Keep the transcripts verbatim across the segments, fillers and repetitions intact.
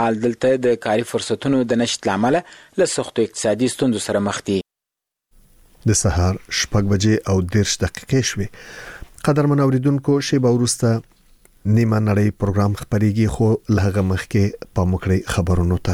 حال دلته د کاري فرصتونو د نشټ لامل له سختو اقتصادي ستونزو سره مخ دي. د سهار شپږ بجې او دېرش دقیقې شوې. قدرمن اوریدونکو شیبه وروسته نیمه نړۍ پروګرام خبرېږي، خو له هغه مخکې پام وکړئ خبرونو ته.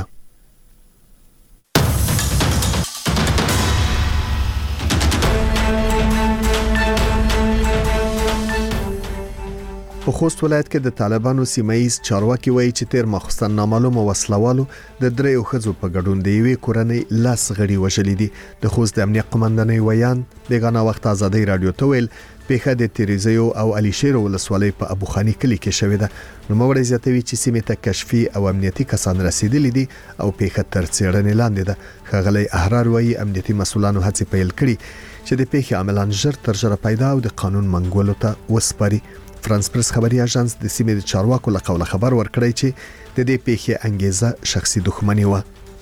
په خوست ولایت کې د طالبانو سیمایي چارواکي وایي چې تیر ماخستن نامعلومه وسلوالو د دریو خزو په ګډون د یوې کورنۍ لاس غړي وشلې دي. د خوست د امنیت قومندانۍ ویان بیگانه وخت آزادۍ رادیو ته ویل پیښه د تیریزیو او علي شیر ولسوالۍ په ابوخاني کلی کې شوې ده. نو موږ زیاتوي چې سیمه ته کشفي او امنیتي کسان رسیدلي دي او پیښه تر څېړنې لاندې ده. خغلی احرار وایي امنیتي مسولانو هڅې پیل کړي چې د پیښې عملاً ژر تر ژره پیدا او د قانون منګولو ته وسپاري. فرانس پرس خبري اژانس د سیمې د چارواکو له قوله خبر ورکړی چې د دې پیښې انګیزه شخصي دښمني و.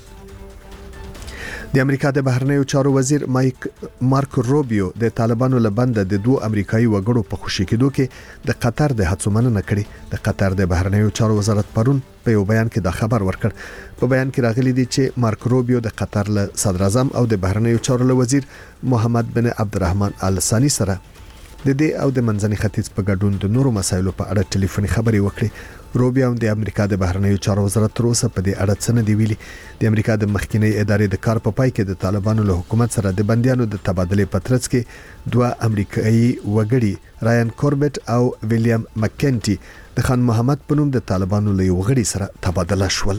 د امریکا د بهرنیو چارو وزیر مایک مارک روبیو د طالبانو له بند د دوه امریکایي وګړو په خوشی کېدو کې د قطر د هڅو مننه کړې. د قطر د بهرنیو چارو وزارت پرون په یو بیان کې دا خبر ورکړ. په بیان کې راغلي دي چې مارک روبیو د قطر له صدر اعظم او د بهرنیو چارو له وزیر محمد بن عبدالرحمن آل ثاني سره د دې او د منځني ختیځ په ګډون د نورو مسایلو په اړه ټلیفوني خبرې وکړې. روبیو د امریکا د بهرنیو چارو وزارت تر اوسه په دې اړه څه نه دی ویلي. د امریکا د مخکینی ادارې د کار په پای کې د طالبانو له حکومت سره د بنديانو د تبادلې په ترڅ کې دوه امریکایي وګړي رایان کوربټ او ویلیام مکینټي د خان محمد په نوم د طالبانو له یو غړي سره تبادله شول.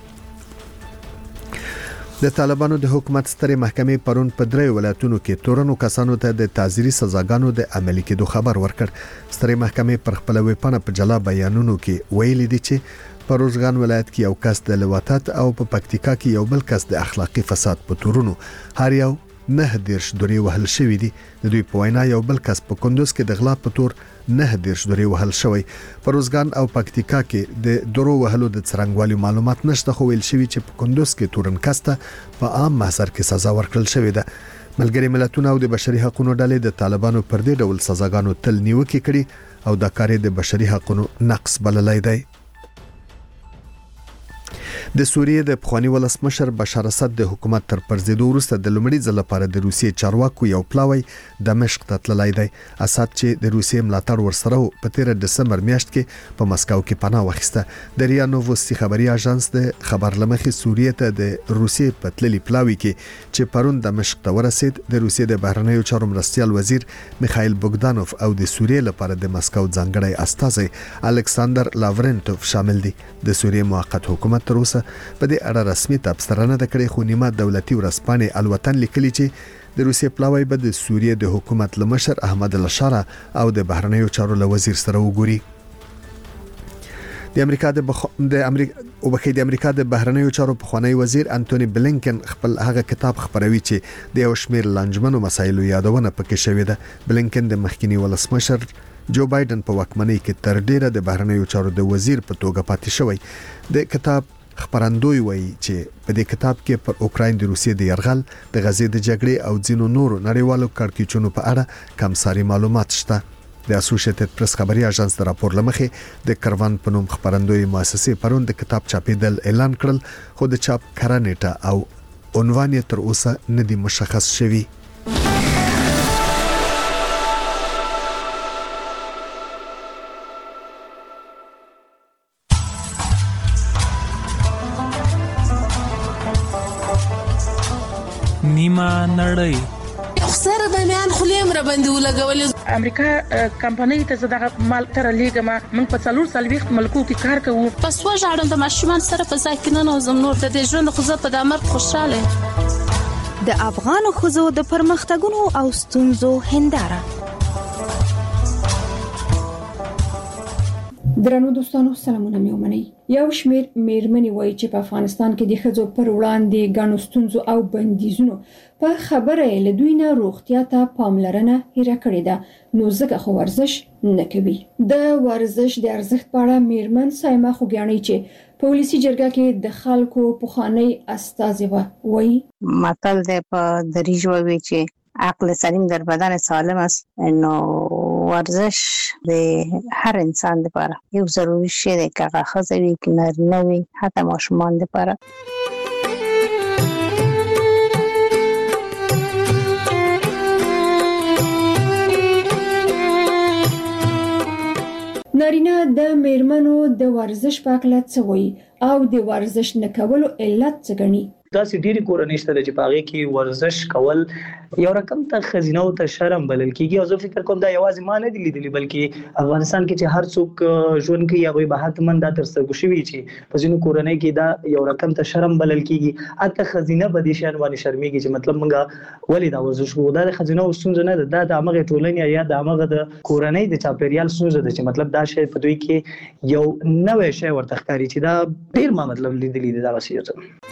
د طالبانو د حکومت سترې محکمې پرون په درې ولایتونو کې تورنو کسانو ته د تعزیري سزاګانو د عملي کېدو خبر ورکړ. سترې محکمې پر خپل ویپانه په جلا بیانونو کې ویلي دي چې په روزګان ولایت کې یو کس د لواطت او په پکتیکا کې یو بل کس د اخلاقی فساد په تورونو هر یو نه دیرش دوری وهل شوی دي. د دوی په وینا یو بل کس په کندوز کې د غلا په تور نه دیرش دوری وهل شوی. په روزګان او پکتیکا کې د درو وهلو د څرنګوالي معلومات نشته، خو ویل شوی چې په کندوز کې تورن کسته په عام محضر کې سزا ورکړل شوې ده. ملګری ملتونه او د بشري حقوقو ډلې د طالبانو پر دې ډول سزاګانو تل نیوکه کړي او دا کار د بشري حقوقو نقص بللی دی. د سوریې د پخوانی ولسمشر بشار اسد د حکومت تر پرځېدو وروسته د لومړي ځل لپاره د روسیې چارواکو یو پلاوی دمشق ته تللی دی. اسد چې د روسیې ملاتړ ورسره په تیر دسمبر میاشت کې په مسکو کې پناه واخیسته. د ریا نووستي خبري اژانس د خبر لمخې سوریې ته د روسیې په تللي پلاوی کې چې پرون دمشق ته ورسید د روسیې د بهرنیو چارو مرستیال وزیر میخائیل بوګدانوف او د سوریې لپاره د مسکو ځانګړی استازی الکساندر لاورنټوف شامل دي. د سوریې موقت حکومت تر اوسه په دې اړه رسمي تبصره نه کړې، خو نیمه دولتي ورځپاڼې الوطن لیکلي چې د روسیې پلاوی به د سوریې د حکومت لمشر احمد الشاره او د بهرنیو چارو له وزیر سره وګوري. د امریکا د بخ... د امریکا او بخې د امریکا د بهرنیو چارو پخوانی وزیر انټونی بلینکن خپل هغه کتاب خبروي چې د یو شمېر لنجمنو مسایلو یادونه پکې شوې ده. بلینکن د مخکینی ولسمشر جو بایدن په واکمنۍ کې تر ډیره د بهرنیو چارو د وزیر په توګه پاتې شوی. د کتاب خبرندوی وایي چې په دې کتاب کې پر اوکراین د روسیې د يرغل، د غزې د جګړې او ځینو نورو نړیوالو کړکېچونو په اړه کمساري معلومات شته. د اسوسییټډ پریس خبري اژانس د راپور لمخې د کروان په نوم خبرندوی مؤسسې پرون د کتاب چاپېدل اعلان کړل، خو د چاپ کره نیټه او عنوان یې تر اوسه نه دی مشخص شوی. نیمه نړۍ سره د میان خلیم را باندې ولګولې. امریکا کمپنۍ ته زده مال تر لیګما من په څلور سالويخت ملکو کې کار کوو. پس وژاړم د ماشومان سره په ځای کې نه نوزم نور د دې ژوند خو زه په دامر خوشاله. د افغان خزو د پرمختګونو او ستونزو هنداره. درنو دوستانو سلامونه مې ومنئ. یو شمېر میرمنې وایي چې په افغانستان کې د ښځو پر وړاندې ګڼو ستونزو او بندیزونو په خبره له دوی نه روغتیا ته پاملرنه هېره کړې ده، نو ځکه خو ورزش نه کوي. د ورزش د ارزښت په اړه میرمن سایمه خوګیاڼۍ چې په ولسي جرګه کې د خلکو پخوانی استازی و وایي متل د په دریجو وی چې عقل سلیم در بدن سالم است، نو ورزش د هر انسان لپاره یو ضروري شی دی، که هغه ښځه وي که نارینه وي، حتی ماشومان لپاره. نارینه د میرمنو د ورزش په اړه څه وایي او د ورزش نه کولو علت څه ګڼي؟ داسې ډېری کورنۍ شته چې په هغې کې ورزش کول یو رقم ته ښځینه او ته شرم بلل کېږي، او زه فکر کوم دا یوازې ما نه دي لیدلي، بلکې افغانستان کې چې هر څوک ژوند کوي هغوی به حتما دا تر سترګو شوي چې په ځینو کورنۍ کې دا یو رقم ته شرم بلل کېږي. حتی ښځینه به دې شیانو باندې شرمېږي چې مطلب موږ ولې دا ورزش کوو. دا د ښځینهو ستونزه نه ده، دا د همغې ټولنې یا د همغه د کورنۍ د چاپېریال ستونزه ده چې مطلب دا شی په دوی کې یو نوی شی ورته ښکاري چې دا ډېر ما مطلب لیدلي دي دغسې یو څه.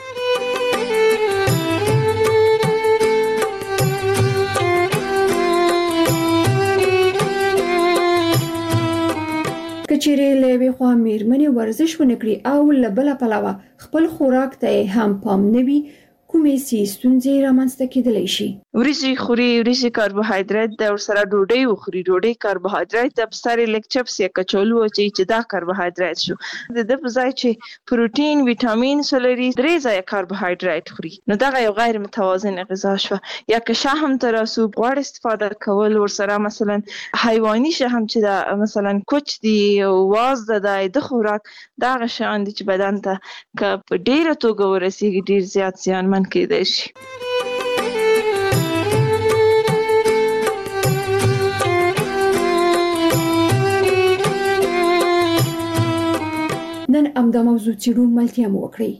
کچېرې له یوې خوا میرمنې ورزش ونه کړي او له بله پلوه خپل خوراک ته هم پام نه وي، کومې سي ستونزې رامنځته کېدلی شي؟ وریجې خوري، وریجې کاربوهایدریت ده، ورسره ډوډۍ وخوري، ډوډۍ کاربوهایدریت ده، په سر یې لږ چپس یا کچالو واچوي چې دا کاربوهایدریت شو. د ده په ځای چې پروټین، ویټامین ولري، درې ځایه کاربوهایدریت خوري، نو دغه یو غیر متوازنه غذا شوه. یا که شحم ته راسو، غوړ استفاده کول، ورسره مثلا حیواني شحم چې دا مثلا کوچ دی، واز ده، دا د خوراک دغه شیان دي چې بدن ته که په ډېره توګه ورسېږي ډېر زیات زیانمن کېدای شي. نن همدا موضوع څېړو، ملتیا مو وکړئ.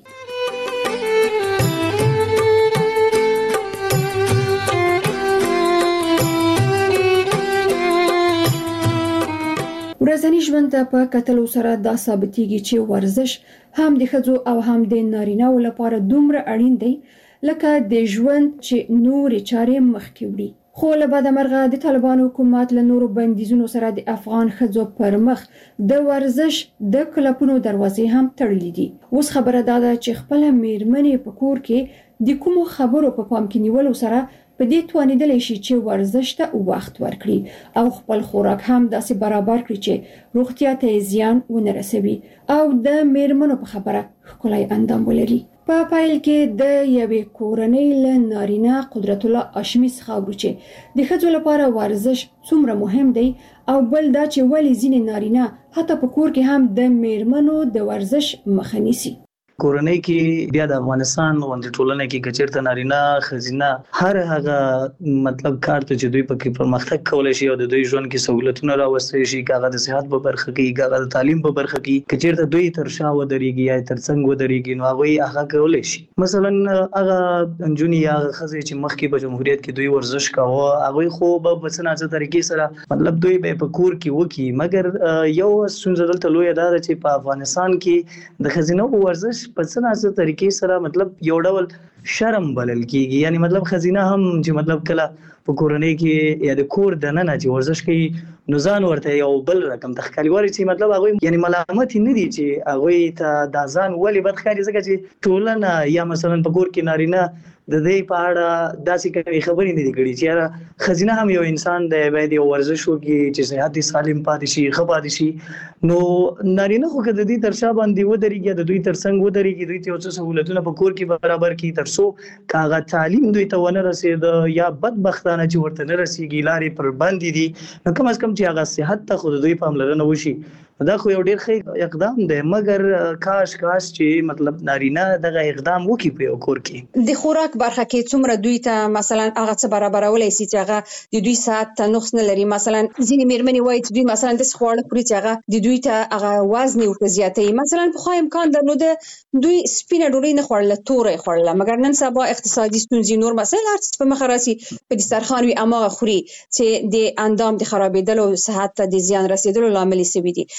ورځني ژوند ته په کتلو سره دا ثابتېږي چې ورزش هم د ښځو او هم د نارینه‌و لپاره دومره اړین دی لکه د ژوند چې نورې چارې مخکې وړي. خو له بده مرغه د طالبانو حکومت له نورو بندیزونو سره د افغان ښځو پر مخ د ورزش د کلبونو دروازې هم تړلې دي. اوس خبره دا ده چې خپله میرمنې په کور کې د کومو خبرو په پام کې نیولو سره په دې توانېدلی شي چې ورزش ته وخت ورکړي او خپل خوراک هم داسې برابر کړي چې روغتیا ته زیان ونه رسوي او د میرمنو په خبره ښکلی اندام ولري. په پایل کې د یوې کورنۍ له نارینه قدرت الله هاشمي څخه اورو چې د ښځو لپاره ورزش څومره مهم دی او بل دا چې ولې ځینې نارینه حتی په کور کې هم د میرمنو د ورزش مخه نیسي. کورنۍ کې بیا د افغانستان غونډې ټولنه کې کچیرته نارینه ښځینه هر هغه مطلب کار ته چې دوی پکې پرمختګ کولی شي او د دوی ژوند کې سهولتونه راوستلی شي، که هغه د صحت په برخه کې، که هغه د تعلیم په برخه کې، کچیرته دوی تر شا ودرېږي یا تر څنګ ودرېږي، نو هغوی هغه کولی شي. مثلا هغه نجونې یا هغه ښځې چې مخکې په جمهوریت کې دوی ورزش کاوه، هغوی خو به په څه ناڅه طریقې سره مطلب دوی به په کور کې وکړي، مګر یو ستونزه دلته لویه دا ده چې په افغانستان کې د ښځینه‌و ورزش په څه ناڅه طریقې سره مطلب یو ډول شرم بلل کېږي. یعنی مطلب ښځینه هم چې مطلب کله په کورنۍ کې یا د کور دننه چې ورزش کوي نو ځان ورته یو بل رقم ته ښکاري، ولې چې مطلب هغوی یعنی ملامت نه دي چې هغوی ته دا ځان ولې بد ښکاري، ځکه چې ټولنه یا مثلا په کور کې نارینه د دې په اړه داسې کومې خبرې نه دي کړي چې یاره ښځینه هم یو انسان دی، باید یو ورزش وکړي چې صحت یې سالم پاتې شي، ښه پاتې شي. نو نارینه خو که د دې تر شا باندې ودرېږي، د دوی تر څنګ ودرېږي، دوی ته یو څه سهولتونه په کور کې برابر کړي، تر څو که هغه تعلیم دوی ته ونه رسېده یا بدبختانه چې ورته نه رسېږي، لارې پر بندې دي، نو کم از کم چې هغه صحت ته خو د دوی پاملرنه وشي. دا خو یو ډیر ښه اقدام دی، مګر کاش کاش چې مطلب نارینه دغه اقدام وکړي په یو کور کې. د خوراک برخه کې څومره دوی ته مثلا هغه څه برابرولای شي چې هغه د دوی ساعت ته نقص نه لري. مثلا ځینې میرمنې وایي چې دوی مثلا د خواړه خوري چې هغه د دوی ته هغه وزن ورته زیاتوي. مثلا پخوا امکان درلوده دوی سپینه ډوډۍ نه خوړله، توره یې خوړله، مګر نن سبا اقتصادي ستونزې، نور مسایل هر څه په مخه راسي، په دسترخوان وي هماغه خوري چې د اندام د خرابېدلو، صحت ته د زیان رسېدلو لامل یې شوي دي.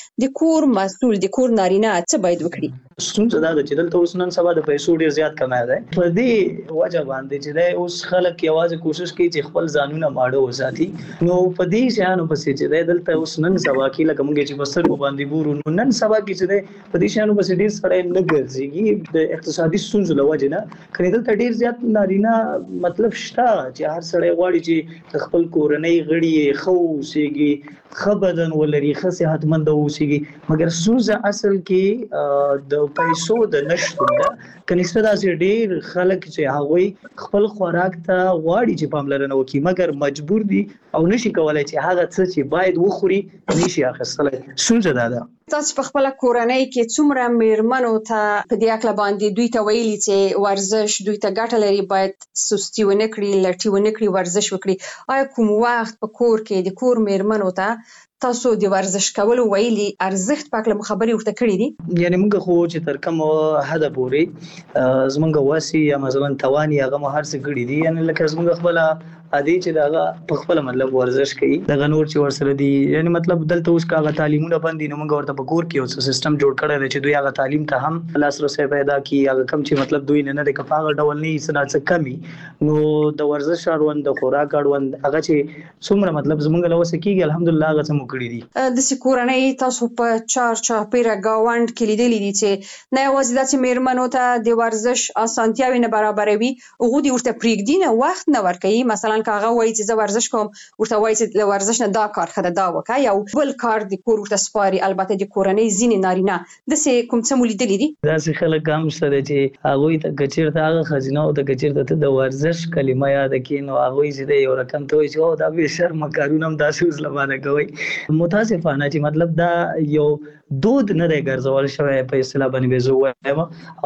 د کور مسول د کور نارینه څه باید وکړي؟ ستونزه دا ده چې دلته اوس نن سبا د پیسو ډیر زیات کمای دی په دې وجه باندې چې دا اوس خلک یوازې کوشش کوي چې خپل ځانونه ماړه وساتي. نو په دې شانو پسې چې دا دلته اوس نن سبا کې لکه موږ چې بسر کو باندې ګورو نو نن سبا کې چې دا په دې شانو پسې ډیر سړی نه ګرځي د اقتصادي ستونزو له وجه نه. کله دلته ډیر زیات نارینه مطلب شته چې هر سړی غواړي چې خپل کورنۍ غړي خو سیږي خبردن ولري خه صحتمند اوسيږي مګر ستونزه اصل کې د پیسو د نشټون ده. کنيسته داسې ډیر خلک چې هغوی خپل خوراک ته غواړي چې پاملرنه وکړي مګر مجبور دي او نشي کولای چې هغه څه چې باید وخوري نشي اخیستلای. ستونزه ده ده تاسو په خپل کورنۍ کې څومره میرمنو ته په دې اکل باندې دوی ته ویلي چې ورزش دوی ته ګټه لري باید سستی ونه کړي لټي ونه کړي ورزش وکړي؟ آیا کوم وخت په کور کې د کور میرمنو ته تاسو د ورزش کولو ویلي ارزښت پاکله خبرې ورته کړې دي؟ یعنی موږ خو چې تر کوم حد پورې زمونږ واسي یا مثلا توانی هغه مو هر څه کړی دي یعنی لکه زمونږ خپل ادي چې داغه په خپل مطلب ورزش کوي دغه نور چې ورسره دي یعنی مطلب دلته اوس کاغه تعلیمونه باندې نو موږ ورته په کور کې اوس سیستم جوړ کړی دی چې دوی هغه تعلیم ته هم لاسرسي پیدا کړي هغه کم چې مطلب دوی نه نه کفاغه ډول نه سنا څه کمی نو د ورزش اړوند د خوراک اړوند هغه چې څومره مطلب زمونږ له وسه کېږي الحمدلله هغه څه مو کړی دي. د سکورنۍ تاسو په چار چاپیره گاوند کې لیدلې دي چې نه یوازې د میرمنو ته د ورزش اسانتیاوي نه برابروي او غوډي ورته پریږدي نه وخت نه ورکوي مثلا کاغه وایي چې ورزش کوم ورته وایي چې له ورزش نه دا کار خدای دا وکا یا بل کار د کور ورته سپاري البته د کورنۍ زینې نارینه د سه کوم څه مولیدلې دي دا چې خلک هم سره چې هغه ته کچیرته هغه خزینه او د کچیرته ته د ورزش کلمه یاد کین او هغه چې د یو رقم ته وي چې دا به شرم کارونه هم داسې وسلمانه کوي متاسفانه چې مطلب دا یو دود نه دی ګرځول شوی په اصطلاح باندې زه وایم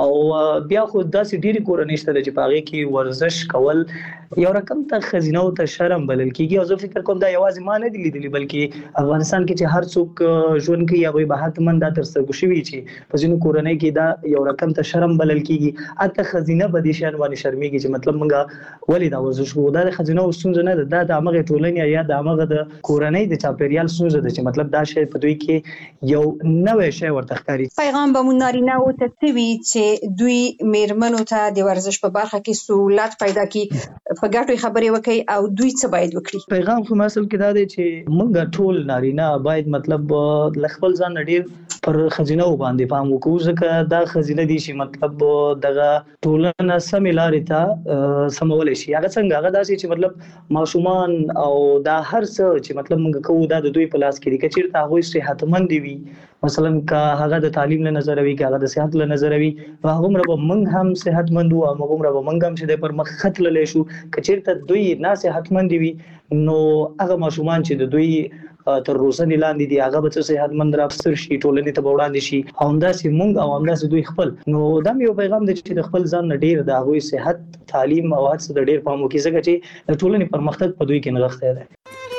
او بیا خو داسې ډیری کورنۍ شته چې پاغه کې ورزش کول یو رقم ته خزینه او ته شرم بلل کیږي او زه فکر کوم دا یوازې ما نه دی لیدلی بلکې افغانستان کې چې هر څوک ژوند کوي هغه به حتمن دا تر څنګه شوی چې په ځینو کورنۍ کې دا یو رقم ته شرم بلل کیږي اته خزینه به دي شان باندې شرمېږي چې مطلب موږ ولې دا ورزش کوو دا خزینه او ستونزه نه ده دا د هغه ټولنې یا د هغه د کورنۍ د چاپیریال ستونزه ده چې مطلب دا شی په دوی کې یو نوې شی ورته ښکاري. پیغام به مون نارینه او تسوي چې دوی میرمنو ته د ورزش په برخه کې سہولت پیدا کړي په ګټو خبرې وکړي او دوی څه باید وکړي؟ پیغام خو اصل کې دا دی چې موږ ټول نارینه باید مطلب خپل ځان ډیر پر خزینه باندې پام وکړو ځکه دا خزینه دي چې مطلب دغه ټولنه سم لارې ته سمول شي هغه څنګه هغه داسې چې مطلب ماشومان او دا هر څه چې مطلب موږ کوو دا د دوی په لاس کې دي چې چیرته هغه صحتمند وي مثلا کا هغه د تعلیم له نظر وی کا هغه د صحت له نظر وی هغه مر به موږ هم صحتمند او موږ مر به موږ هم چې د پر مخ خط للی شو کچیرته دوی نه صحتمند وي نو هغه ماشومان چې د دوی تر روزنې لاندې دي هغه به صحتمند راپستر شي ټولنې ته وړاندې شي او همداسې موږ او همداسې دوی خپل نو دا یو پیغام دی چې د خپل ځان ډیر د هغوی صحت تعلیم او هڅه د ډیر پام وکړي ځکه چې د ټولنې پرمختګ په دوی کې نغښتی دی.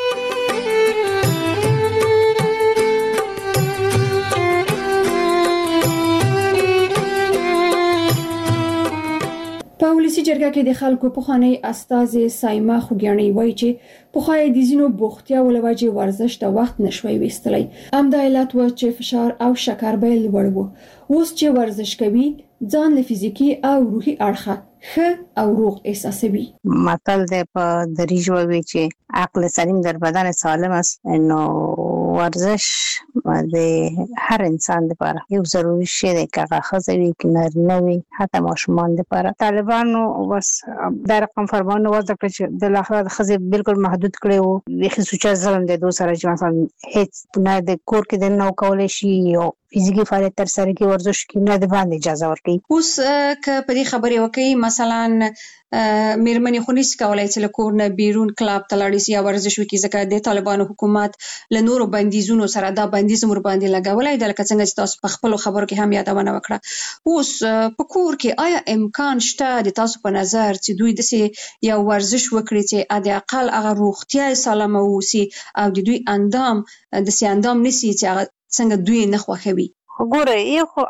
په ولسی جرګه کې د خلکو په خاني استاذ سایما خوګیانی وایي چې په خای د زینو بوختیا ولواجه ورزش د وخت نشوي وستلی ام د علت و چې فشار او شکر به لوړ وو اوس چې ورزش کوي ځان له فزیکی او روحي اړخه ښه او روغ احساسوي. متل د په دریجو وی چې عقل سلیم در بدن سالم است نو ورزش د هر انسان لپاره یو ضروري شی دی که هغه ښځه وي که نارینه وي حتی ماشومان لپاره. طالبانو بس دا رقم فرمان وضع کړ چې د اخلاق د ښځې بالکل محدود کړی وو بیخي سوچه ظلم دی دو سره چې مثلا هیڅ نه د کور کې د نو کولی شي او فزیکی فعالیت تر سره کې ورزش کې نه د باندې اجازه ورکړي. اوس که په دې خبرې وکړي مثلا میرمنې خو نشي کولای چې له کور نه بیرون کلاب ته لاړ شي یا ورزش وکړي ځکه د طالبانو حکومت له نورو بندیزونو سره دا بندیز مر باندې لګولای د لکه څنګه چې تاسو په خپل خبرو کې هم یادونه وکړه. اوس په کور کې آیا امکان شته د تاسو په نظر چې دوی د یو ورزش وکړي چې د اقل هغه روغتیا سالمه ووسی او د دوی اندام د سي اندام نشي چې څنګه دوی نه خوښوي؟ ګوره یو خو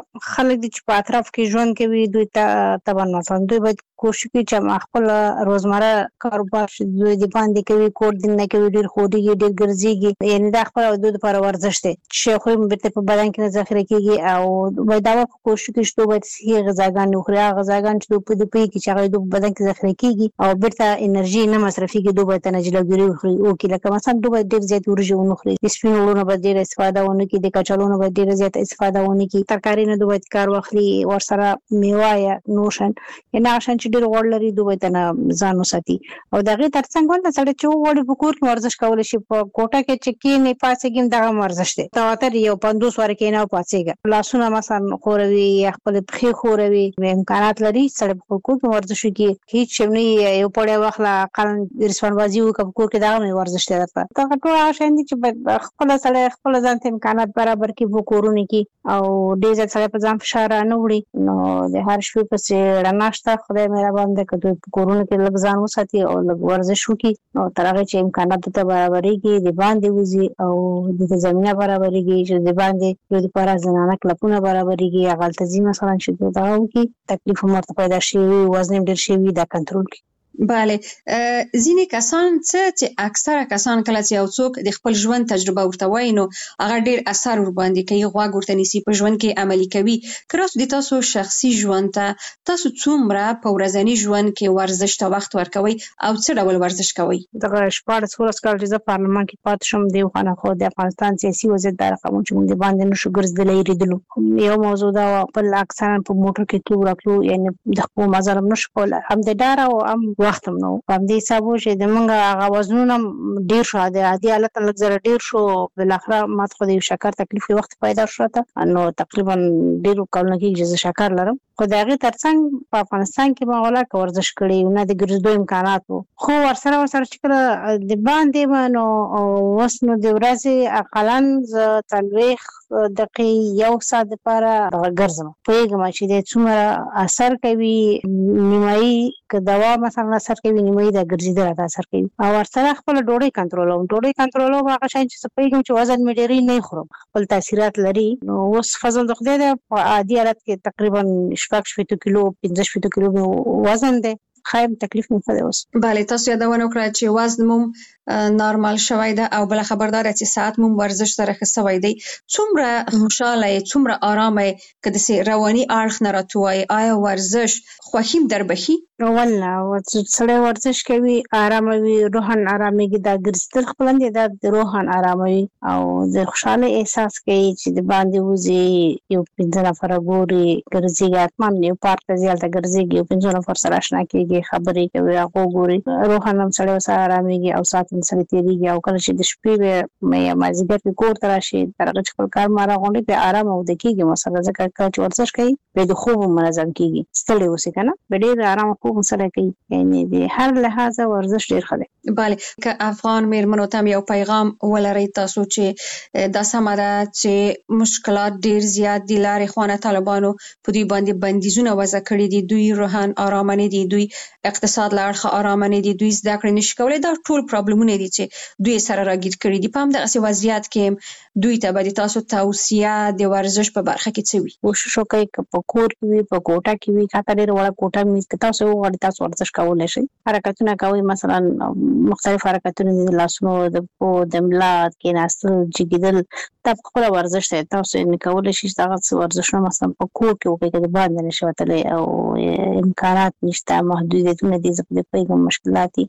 خلک د چې په اطراف کې ژوند کوي دوی ته طبعا مثلا دوی باید کوشش کوي چې خپل روزمره کاروبار دوی د باندې کوي کور دین نه کوي ډیر خوډيږي ډیر ګرځيږي یعنی د خپل د لپاره ورزش دی چې خو به په بدن کې ذخیره کیږي او باید دا کوشش کوي چې دوی باید صحي غذاګان وخوري غذاګان چې دوی په دې کې چې هغه د بدن کې ذخیره کیږي او بیرته انرژي نه مصرفيږي دوی باید نه جلګري وخوري او کې لکه مثلا دوی باید ډیر زیات ورجو ونخوري د سپینولونو باید ډیر استفاده ونه کړي د کچالونو باید ډیر زیات استفاده ونه کړي ترکاری نه دوی باید کار واخلي ورسره میوه یا نوشن یا عشان ډیر غوړ لري دوی ته ځان وساتي او دغه ترڅنګ ولته سړی چې وړي په کور کې ورزش کول شي په کوټه کې چې کې نه پاسېږم دغه ورزش دی تواتر یو پندوس ور کې نه پاسېږي لاسونه مثلا خوروي یا خپل پخې خوروي امکانات لري سړی په کور کې ورزش کوي هیڅ شمني یو پړې واخلا قانون رسوان بازي وکړ کور کې دغه ورزش دی دا ټول شاندي چې خپل سړی خپل ځان ته امکانات برابر کې وکورونه کې او ډیر ځله په ځان فشار نه وړي نو د هر شپه په څیر راناشته خدای مې را باندې کړو په کورونه کې لږ ځان وساتي او لږ ورزش وکړي نو تر هغه چې امکانات ته برابرېږي د باندې وځي او د زمينه برابرېږي چې د باندې د لپاره زنانه کلپونه برابرېږي هغه تنظیم مثلا چې دا وکړي تکلیف مرته پیدا شي وزن ډیر شي دا کنټرول کړي بله ځینې کسان څه چې اکثره کسان کله چې یو څوک د خپل ژوند تجربه ورته وایي نو هغه ډیر اثر ور باندې کوي غوږ ورته نیسي په ژوند کې عملي کوي کراس د تاسو شخصي ژوند ته تاسو څومره په ورځني ژوند کې ورزش ته وخت ورکوي او څه ډول ورزش کوي دغه شپږ څوارلس کال چې پارلمان کې پات شوم دی خو نه خو د افغانستان سیاسي وضعیت د رقم چې موږ باندې نشو ګرځېدلې ریدلو یو موضوع دا په اکثرا په موټر کې کې ورکلو یعنی د خپل مزرم نشو کول هم د ډار او هم وخت نو په دې حساب چې د منګه هغه وزنونه ډیر شو د عادي حالت لږ زره ډیر شو بل اخره ماته خو د شکر تکلیف وخت پیدا شو ته نو تقریبا ډیر کلونه کې چې شکر لرم خو دغه ترڅنګ په افغانستان کې مغولا ورزش کړي نه د ګرځېدو امکانات خو ورسره ورسره چې کله د باندې منو وسنو د ورځې اقلن ز تلويخ دقیقې یو ساعت لپاره ګرځم پوهیږم چې د څومره اثر کوي نیمایي که دوا مثلا اثر کوي نیمایي د ګرځېدل د اثر کوي او ورسره خپل ډوډۍ کنټرولوم ډوډۍ کنټرولوم هغه شای چې پوهیږم چې وزن مې ډېری نه خورم خپل تاثیرات لري نو اوس فضل د خدای د عادي حالت کې تقریبا شپږ شپږ کیلو پنځه شپږ کیلو وزن دی خایم تکلیف نه پدې اوس bale تاسو یادونه وکړه چې وزن مو نارمال شوی ده او بل خبردار چې ساعت مو ورزش سره خسوي دی څومره خوشاله څومره آرامه کده سي رواني اړخ نه راتوي آیا ورزش خوښیم در بخي والله سړی ورزش کوي آرامه وي روحان آراميږي دا ګرځتل خپلند دا روحان آراموي او د خوشاله احساس کوي چې د باندې وځي یو پنځه نفر ګوري ګرځي اتمن یو پارک ځالته ګرځي یو پنځه نفر سره آشنا کیږي خبرې کوي هغه ګوري روحان هم سړی سره آراميږي او ساتل سره تیریږي او کله چې د شپې مې مازیګر کې کور تر شي ترغه خپل کار مارا غونډه په آرام او د کیږي مثلا ځکه چې ورزش کوي به د خوب منظم کیږي ستړي وسی کنه به ډیر آرام خوب سره کوي یعنی د هر لحاظه ورزش ډیر ښه دی bale که افغان میرمنو ته یو پیغام ولري تاسو چې د سمره چې مشکلات ډیر زیات دي لارې خوانه طالبانو په دوی باندې بندیزونه وضع کړی دي دوی روحان آرام نه دي دوی اقتصاد لارخه آرام نه دي دوی زده کړې نشي کولای دا ټول پرابلمونه دي چې دوی سره راګیر کړی دي په هم دغه وضعیت کې دوی ته به تاسو توصیه د ورزش په برخه کې څه وي کوشش وکړئ چې په کور کې وي په کوټه کې وي کاته ډیر وړه کوټه مې کې تاسو وغواړئ تاسو ورزش کولای شئ حرکتونه کوي مثلا مختلف حرکتونه د لاسونو د په د ملا کې ناستل جګیدل تاسو خپل ورزش ته تاسو نه کولای شئ دا ورزشونه مثلا په کور کې وکړئ چې باندې نشي وتلی او امکانات نشته محدودیتونه دي زه په پیغام مشکلات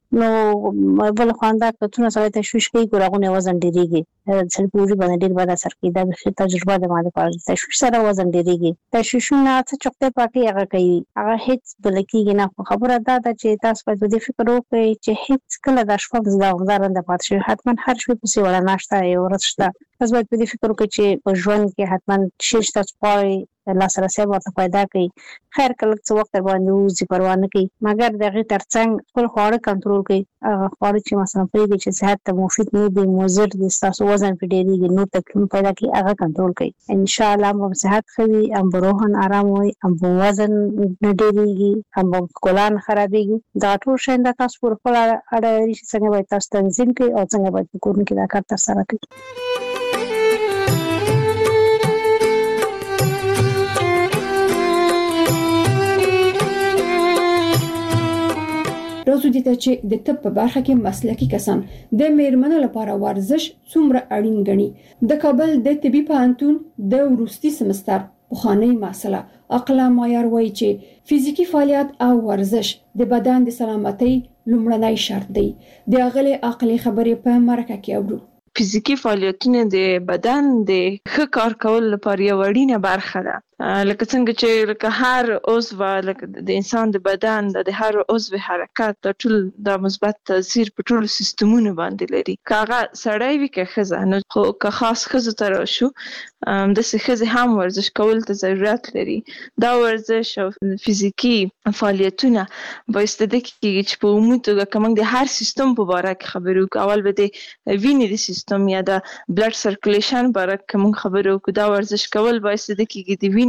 نو بل خواندا کتونه سره تشویش کوي ګورغونه وزن ډیریږي چې په وجود باندې ډیر بد اثر کوي دا به تجربه د ماده پاره تشویش سره وزن ډیریږي تشویشونه څه چوکته پاکي هغه کوي هغه هیڅ بلکې نه خبره دا ده چې تاسو په دې فکر وکړئ چې هیڅ کله د شپږ زده غوړنده پات شي حتما هر شپه په سی ولا ناشته یو ورځ شته تاسو باید په دې فکر وکړئ چې په ژوند کې حتما شش تاسو پای الله سره سبا ته پیدا کوي خیر کله څه وخت باندې وځي پروا نه کوي مګر دغه ترڅنګ خپل خواړه کنټرول کوي هغه خواړه چې مثلا پرېږي چې صحت ته مفید نه دي مضر دي تاسو وزن پیډېږي نو تکلیف پیدا کوي هغه کنټرول کوي ان شاء الله هم صحت خوي هم روحان آرام وي هم وزن نه ډېریږي هم کولان خرابېږي دا ټول شاند تاسو پر خپل اړه ریښه څنګه وایي تاسو تنظیم کوي او څنګه باید کورن کې دا کار تر سره کوي تاسو دې ته چې د طب په برخه کې مسلکي کسان د میرمنو لپاره ورزش څومره اړین ګڼي. د کابل د طبي پوهنتون د وروستي سمستر پخوانی مسله عقل معیار وایي چې فزیکی فعالیت او ورزش د بدن د سلامتۍ لومړنی شرط دی. د اغلی عقلي خبرې په مرکه کې اورو. فزیکی فعالیتونه د بدن د ښه کار کول لپاره یو اړینه برخه ده. لکه څنګه چې لکه هر عضو لکه د انسان د بدن د هر عضو حرکت د ټول د مثبت تاثیر په ټول سیستمونو باندې لري. کاغه سړی وی که ښځه نو خو که خاص ښځو ته راشو د ښځې هم ورزش کول ته ضرورت لري. دا ورزش او فزیکی فعالیتونه بایسته د کیږي چې په عمومي توګه که موږ د هر سیستم په باره کې خبرې وکړو، اول به د وینې د سیستم یا د بلډ سرکولیشن باره کې موږ خبرې وکړو. دا ورزش کول بایسته د کیږي د وینې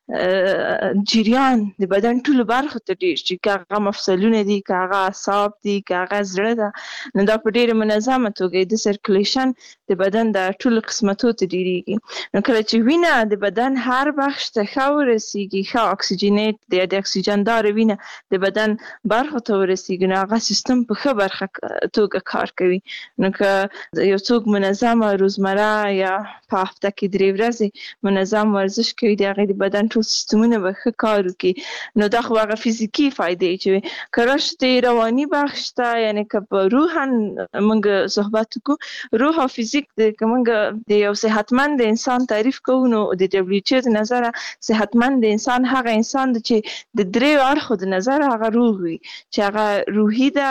جریان د بدن ټولو برخو ته ډیر شي، که هغه مفصلونه دي، که هغه اعصاب دي، که هغه زړه ده، نو دا په ډیره منظمه توګه د سرکولیشن د بدن د ټولو قسمتو ته ډیریږي. نو کله چې وینه د بدن هر بخش ته ښه ورسیږي، ښه اکسیجنیت دی د اکسیجندار وینه د بدن برخو ته ورسیږي، نو هغه سیستم په ښه برخه توګه کار کوي. نو که یو څوک منظمه روزمره یا په هفته کې درې ورځې منظم ورزش کوي، د هغې د بدن ټول سیستمونه به ښه کار وکړي. نو دا خو هغه فزیکي فایدې چې که راشو د رواني بخش ته، یعنې که په روحاً موږ صحبت وکړو، روح او فزیک د که موږ د یو صحتمند انسان تعریف کوو، نو د ډبلیو ایچ او د نظره صحتمند انسان هغه انسان دی چې د دریو اړخو د نظره هغه روغ وي، چې هغه روحي ده،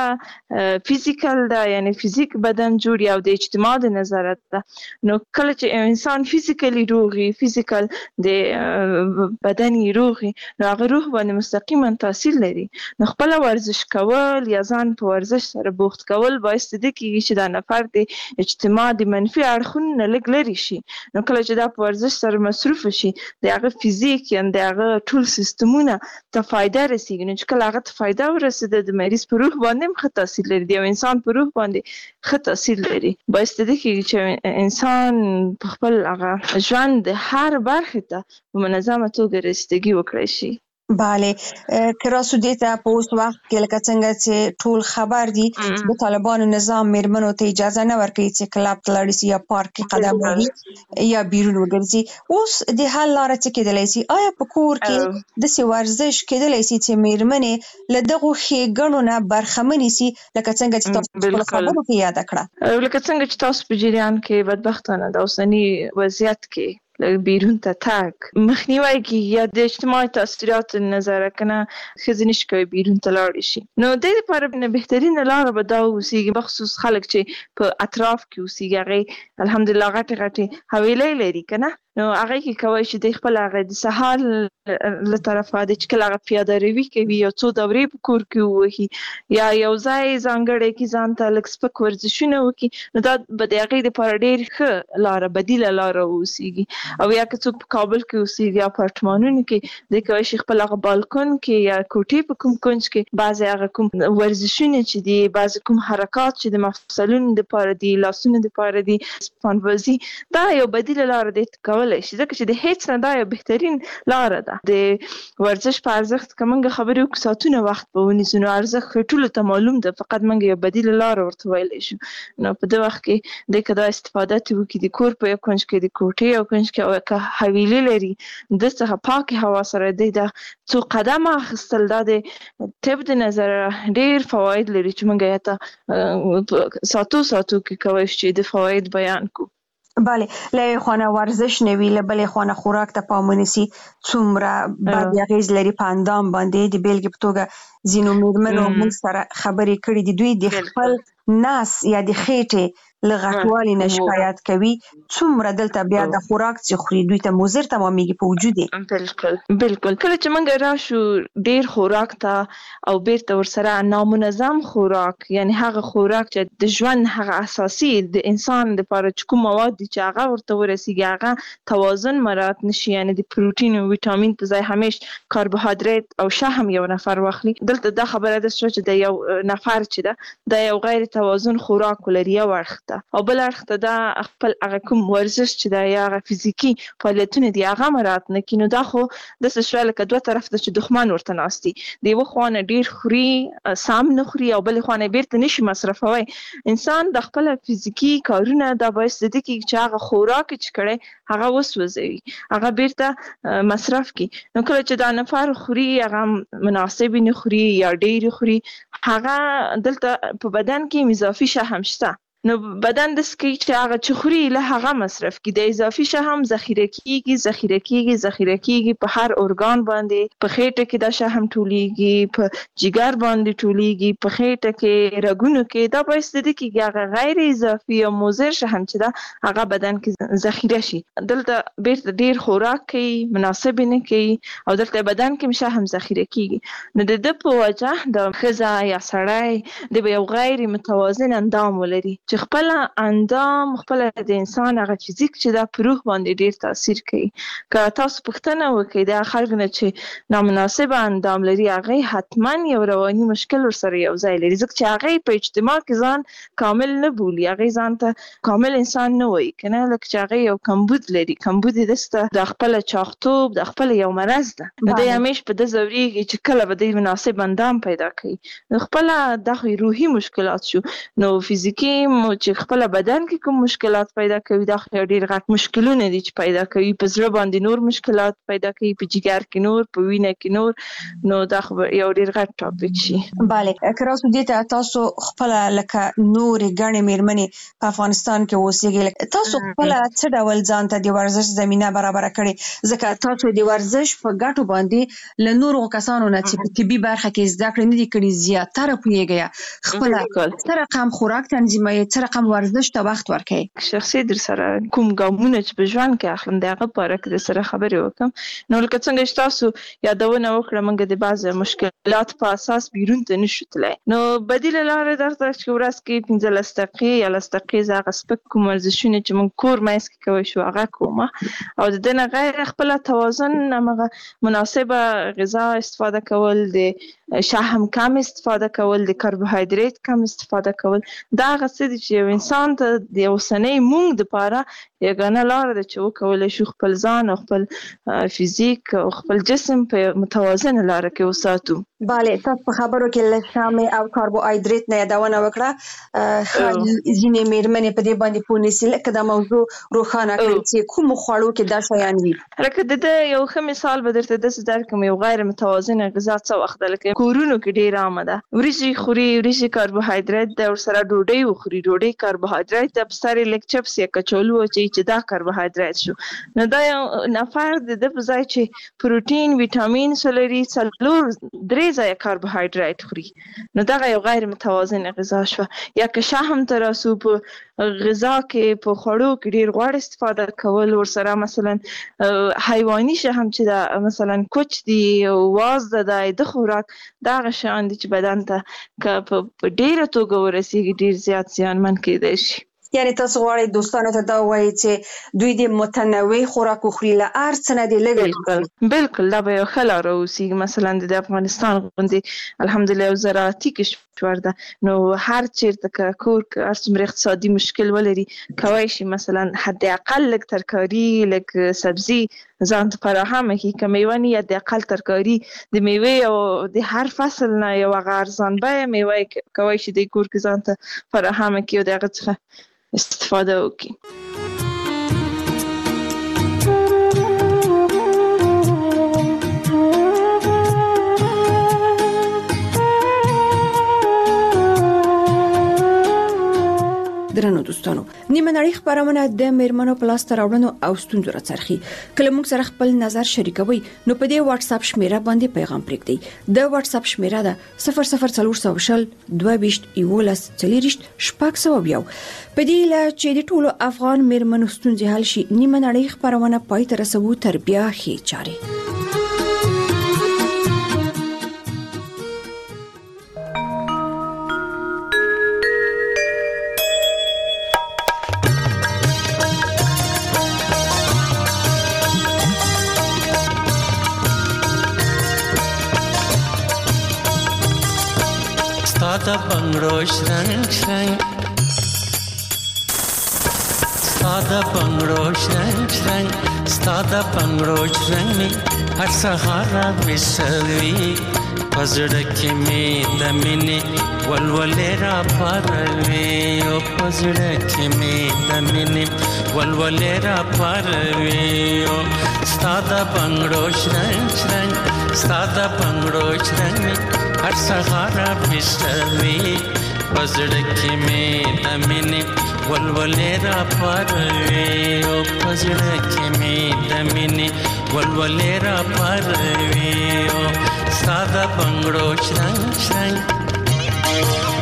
فزیکل ده یعنې فزیک بدن جوړ، او د اجتماع د نظره ده. نو کله چې انسان فزیکلی روغ وي، فزیکل د بدن یې روغ وي، نو هغه روح باندې مستقیما تاثیر لري. نو خپل ورزش کول یا ځان په ورزش سره بوخت کول باعث د کیږي چې دا نفر د اجتماع د منفي اړخونو نه لږ لري شي. نو کله چې دا په ورزش سره مصروف شي، د هغه فزیک یا د هغه ټول سیستمونه ته فایده رسیږي. نو چې کله هغه ته فایده ورسېده، د مریض په روح باندې هم ښه تاثیر لري، د یو انسان په روح باندې ښه تاثیر لري. باعث د کیږي چې انسان په خپل هغه ژوند د هر برخې ته په منظمه توګه رسیدګي وکړی شي. بله، که راسو دیتا په اوس وخت کې لکه څنګه چې ټول خبر دي د طالبانو نظام میرمنو ته اجازه نه ورکوي چې کلب ته لاړ شي یا پارک کې قدم ووهي یا بیرون وګرځي. اوس د حل لاره څه کېدلی شي؟ آیا په کور کې داسې ورزش کېدلی شي چې میرمنې له دغو ښېګڼو نه برخمنې شي، لکه څنګه چې تاسو په خپلو خبرو کې یاده کړه؟ لکه څنګه چې تاسو په جریان کې بدبختانه د اوسني وضعیت کې بیرون ته تګ مخنیوی کی یا د اجتماعي تاثیراتو نظر کنه ښځې نشي کولی بیرون ته لاړې شي. نو د دې لپاره بهترینه لاره به دا اوسېږي، بخصوص خلک چې په اطراف کې اوسېږي، هغې الحمدلله غټې غټې حویلۍ لري که نه، نو هغه کې کولی شي د خپل هغه د سهار له طرفه د چې کله هغه پیاده روي کوي، یو څو دورې په کور کې ووهي یا یو ځای ځانګړی کې ځان ته لږ سپک ورزشونه وکړي، نو دا به د هغې دپاره ډېر ښه لاره بدیله لاره واوسېږي. او یا که څوک په کابل کې اوسېږي یا اپارتمانونو کې، دی کولی شي خپل هغه بالکن کې یا کوټې په کوم کونج کې بعضې هغه کوم ورزشونه چې دي، بعضې کوم حرکات چې د مفصلونو دپاره دي، لاسونو دپاره دي، سپانبازي، دا یو بدیله لاره دی کولی شي، ځکه چې د هیڅ نه دا یو بهترین لاره ده. د ورزش په ارزښت که موږ خبرې وکړو ساعتونه وخت به ونیسو، نو ارزښت ټولو ته معلوم ده، فقط موږ یو بدیله لاره ورته ویلی شو. نو په دې وخت کې دی که دا استفاده ترې وکړي، د کور په یو کونج کې، د کوټې یو کونج کې، او که حویلي لري د څخه پاکې هوا سره دی دا څو قدمه اخیستل، دا د طب د نظره ډېر فواید لري چې موږ یې ته ساعتو ساعتو کې کولی شو چې د فواید بیان کړو. بله، له یوې خوا ورزش نه وي، له بلې خوا خوراک ته پام ونیسي، څومره بد اغېز لري په اندام باندې. د بیلګې په توګه ځینو میرمنو موږ سره خبرې کړي دي، دوی د خپل ناس یا د خېټې له غټوالي نه شکایت کوي، څومره دلته بیا د خوراک چې خوري دوی ته مضر تمامېږي په وجود یې. بالکل بالکل. کله چې موږ راشو ډېر خوراک ته او بیرته ورسره نامنظم خوراک، یعنی هغه خوراک چې د ژوند هغه اساسي د انسان دپاره چې کوم مواد دي چې هغه ورته ورسیږي، هغه توازن مراعات نشي، یعنی د پروټین او ویټامین په ځای همیش کاربوهایدریت او شحم یو نفر واخلي. دلته دا خبره ده چې د یو نفر چې ده دا یو غیر توازن خوراک ولري، یو اړخ اړخ ته، او بل اړخ ته دا خپل هغه کوم ورزش چې دا یا هغه فزیکی فعالیتونه دي هغه مراد نه کینو. دا خو د سشوال کې دوه طرف ته چې دښمن ورته ناشتي دی، یو خوانه ډیر خوري سام نه خوري او بل خوانه بیرته نشي مصرفوي. انسان د خپل فزیکی کارونه دا باعث دي چې هغه خوراک چې کړي هغه وسوځي، هغه بیرته مصرف کی. نو کله چې دا نفر خوري هغه مناسب نه خوري یا ډیر خوري، هغه دلته په بدن کې اضافي شحم شته. نو بدن د سکی چې هغه چې خوري له هغه مصرف کی، د اضافي شحم ذخیره کیږي ذخیره کیږي ذخیره کیږي په هر ارګان باندې، په خېټه کې دا شحم ټولیږي، په جګر باندې ټولیږي، په خېټه کې رګونو کې. دا باعث دي چې هغه غیر اضافي او مضر شحم چې دا هغه بدن کې ذخیره شي. دلته بیرته ډیر خوراک کوي مناسب نه کوي او دلته بدن کې شحم ذخیره کیږي. نو د د په وجه د خزا یا سړی د یو غیر متوازن اندام ولري چې خپل اندام خپل د انسان هغه فزیک چې دا پروح باندې ډیر تاثیر کوي. که تاسو پوښتنه وکړئ د خلکو نه چې نامناسب اندام لري، هغه حتما یو رواني مشکل ورسره یو ځای لري، ځکه چې هغه په اجتماع کې ځان کامل نه بولي، هغه ځان ته کامل انسان نه وایي کنه، لکه چې هغه یو کمبود لري. کمبود دسته د خپل چاختوب د خپل یو مرض ده. نو د همیش په د زوريږي چې کله به د مناسب اندام پیدا کړي، خپل د روحي مشکلات شو. نو فزیکی چې خپل بدن کې کوم مشکلات پیدا کوي دا ډېر غټ مشکلونه دي چې پیدا کوي، په زړه باندې نور مشکلات پیدا کوي، په جګر کې نور، په وینه کې نور. نو دا یو ډېر غټ ټاپک شي. bale کراوسو دې ته تاسو خپل لکه نور غنې میرمنې په افغانستان کې اوسېږي، تاسو خپل څه ډول ځان ته د ورزش زمينه برابر کړې؟ ځکه تاسو د ورزش په ګټو باندې له نورو کسانو نه چې په طبي برخه کې زده کړې نه دي کړې زیاتره پوهیږي، خپل څه رقم خوراک تنظیموي، څه رقم ورزش ته وخت ورکړي؟ شخصي در سره کوم ګامونه چې په ژوند کې اخلم دغه په اړه کې سره خبرې وکم. نو لکه څنګه چې تاسو یادونه وکړه موږ د بعض مشکلات په اساس بیرون ته نشو تللی، نو بدیل لاره درته چې ورځ کې پنځلس دقیقې یا لس دقیقې هغه سپک کوم ورزشونه چې موږ کور منځ کې کوی شو هغه کومه، او د دې نه غیر خپل توازن هغه مناسبه غذا استفاده کول، د شحم کم استفاده کول، د کاربوهایدریت کم استفاده کول. دا هغه څه دي چې انسان ته د اوسنۍ مونږ د پاره یګانه لار ده چې وکولای شو خپل ځان او خپل فزیک او خپل جسم په متوازن لار کې وساتو. bale تاسو په خبرو کې له شامل او کاربوهایدریت نه یادونه وکړه، خالي ځینې میرمنې په دې باندې پوه نشي لکه دا موضوع روښانه کړي چې کوم خوړو کې دا شیان وي. لکه د یو ښه مثال به درته داسې درکړم، یو غیر متوازنه غذا څه وخت ده، لکه کورونو کې ډېر عامه ده وریجې خوري، وریجې کاربوهایدریت ده، ورسره ډوډۍ وخوري، ډوډۍ کاربوهایدریت ده، بسارې لږ چپس یا کچالو چې دا کاربوهایدریت شو. نو دا یو نفر د د په ځای چې پروتین ویټامین سلري څلور درې ځای کاربوهایدریت خوري، نو دا یو غیر متوازن غذا شو. یا که شحم تراسو په غذا کې په خوړو کې ډیر غوړ استفاده کول، ورسره مثلا حیواني شحم چې دا مثلا کوچ دی واز ده د خوراک، دا غشان دي چې بدن ته په ډیره توګه ورسیږي ډیر زیات زیانمن کېدای شي. یعنی تاسو غواړئ دوستانو ته دا وایي چې دوی د متنوع خوراک خوري، له هر څه نه دی لږ. بالکل دا به یو ښه لاره اوسي. مثلا د افغانستان غوندې الحمدلله یو زراعتي کشور ده، نو هر چیرته که کور که هر څومره اقتصادي مشکل ولري کولی شي مثلا حد اقل لږ ترکاري لږ سبزي ځان ته فراهمه کړي، که میوه نه حد اقل ترکاري د میوې او د هر فصل نه یو هغه ارزان بیه میوه کولی شي د کور کې ځان ته فراهمه کړي او د هغه څخه استفاده وکړي. درنو دوستانو، نیمه نړۍ خبرونه د میرمنو په لاس ته راوړنو او ستونزو راڅرخي. کله موږ سره خپل نظر شریکوي نو په دې واتس اپ شمیره باندې پیغام پرېږدئ. د واتس اپ شمیره ده صفر صفر څلور سوه شل دوه ویشت یولس څلېرویشت شپږ سوه یو. په دې له چې د ټولو افغان میرمنو ستونزې حل شي، نیمه نړۍ خبرونه پای ته رسوو تر بیا ښې چارې. تا بنگړو شرنګ شرنګ ساده بنگړو شرنګ شرنګ ساده بنگړو شرنګ می هر سهار وسوي پزړه کې می د مینې ولولې را پروي او پزړه کې می د مینې ولولې را پروي او ساده بنگړو شرنګ شرنګ ساده بنگړو شرنګ می هر سهار وسوي پزړه کې می د مینې ولولې را پروي او پزړه کې می د مینې ولولې را پروي او ساده بنگړو شرنګ شرنګ